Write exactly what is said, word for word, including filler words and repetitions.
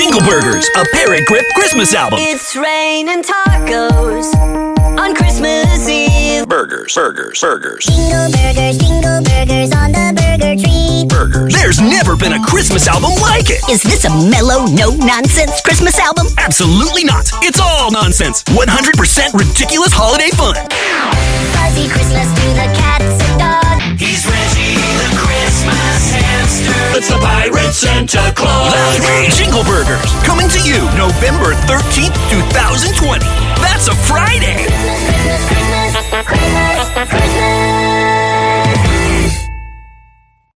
Jingle Burgers, a Parrot Grip Christmas album. It's raining tacos on Christmas Eve. Burgers, burgers, burgers. Jingle burgers, jingle burgers on the burger tree. Burgers. There's never been a Christmas album like it. Is this a mellow, no-nonsense Christmas album? Absolutely not. It's all nonsense. one hundred percent ridiculous holiday fun. Fuzzy Christmas to the cats and dogs. He's Reggie the Christmas hamster. It's the pirate Santa Claus. That's me. Jingle Burgers, coming to you November thirteenth, twenty twenty. That's a Friday. Christmas, Christmas, Christmas, Christmas, Christmas.